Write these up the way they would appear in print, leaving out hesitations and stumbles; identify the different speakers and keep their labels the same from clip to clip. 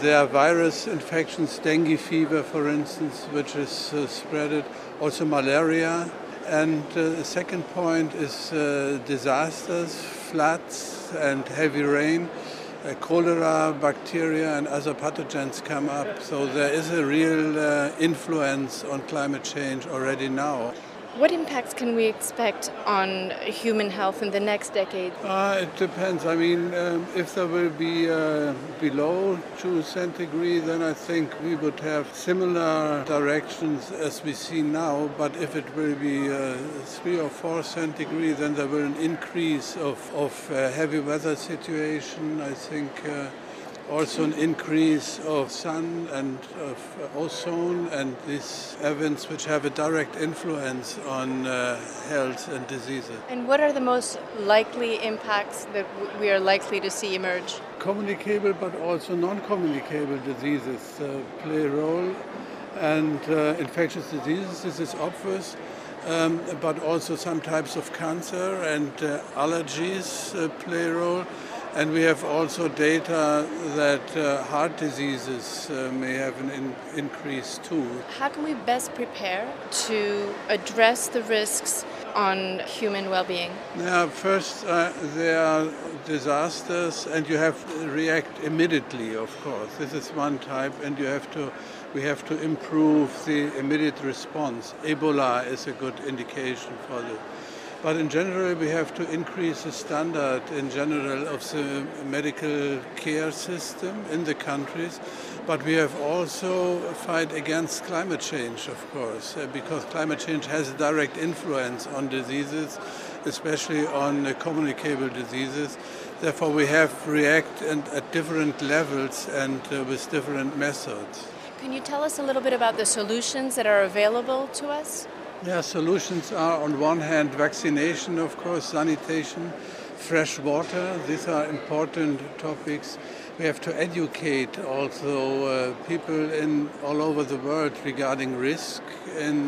Speaker 1: There are virus infections, dengue fever, for instance, which is spreaded, also malaria. And the second point is disasters, floods and heavy rain. Cholera, bacteria and other pathogens come up. So there is a real influence on climate change already now.
Speaker 2: What impacts can we expect on human health in the next decade?
Speaker 1: It depends. I mean, if there will be below 2 centigrade, then I think we would have similar directions as we see now. But if it will be 3 or 4 centigrade, then there will be an increase of heavy weather situation. I think also an increase of sun and of ozone and these events which have a direct influence on health and diseases.
Speaker 2: And what are the most likely impacts that we are likely to see emerge?
Speaker 1: Communicable but also non-communicable diseases play a role, and infectious diseases, this is obvious. But also some types of cancer and allergies play a role. And we have also data that heart diseases may have an increase too.
Speaker 2: How can we best prepare to address the risks on human well-being?
Speaker 1: Yeah, first there are disasters and you have to react immediately, of course. This is one type, and we have to improve the immediate response. Ebola is a good indication for this. But in general, we have to increase the standard in general of the medical care system in the countries. But we have also fight against climate change, of course, because climate change has a direct influence on diseases, especially on communicable diseases. Therefore, we have to react at different levels and with different methods.
Speaker 2: Can you tell us a little bit about the solutions that are available to us?
Speaker 1: Yeah, solutions are on one hand vaccination, of course, sanitation, fresh water. These are important topics. We have to educate also people all over the world regarding risk in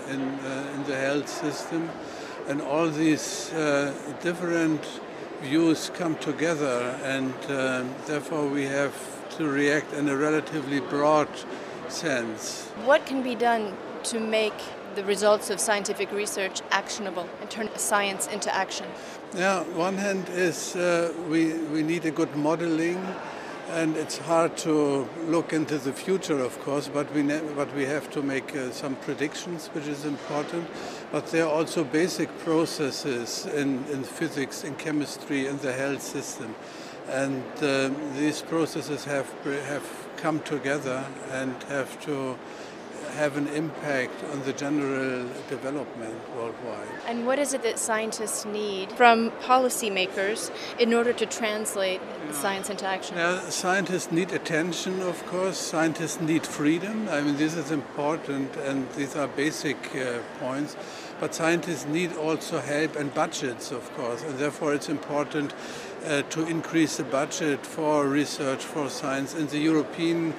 Speaker 1: the health system. And all these different views come together, and therefore we have to react in a relatively broad sense.
Speaker 2: What can be done to make the results of scientific research actionable and turn science into action?
Speaker 1: Yeah, one hand is we need a good modeling, and it's hard to look into the future, of course, but we have to make some predictions, which is important. But there are also basic processes in physics, in chemistry, in the health system. And these processes have come together and have to have an impact on the general development worldwide.
Speaker 2: And what is it that scientists need from policymakers in order to translate science into action?
Speaker 1: Scientists need attention, of course. Scientists need freedom. I mean, this is important, and these are basic points. But scientists need also help and budgets, of course, and therefore it's important to increase the budget for research, for science. In the European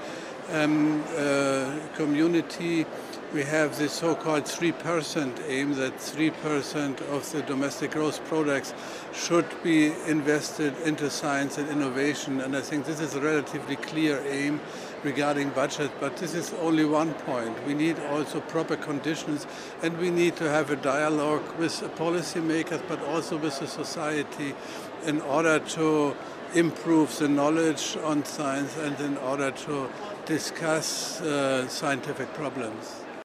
Speaker 1: community, we have the so-called 3% aim, that 3% of the domestic gross products should be invested into science and innovation. And I think this is a relatively clear aim regarding budget, but this is only one point. We need also proper conditions, and we need to have a dialogue with policymakers, but also with the society, in order to improve the knowledge on science and in order to discuss scientific problems.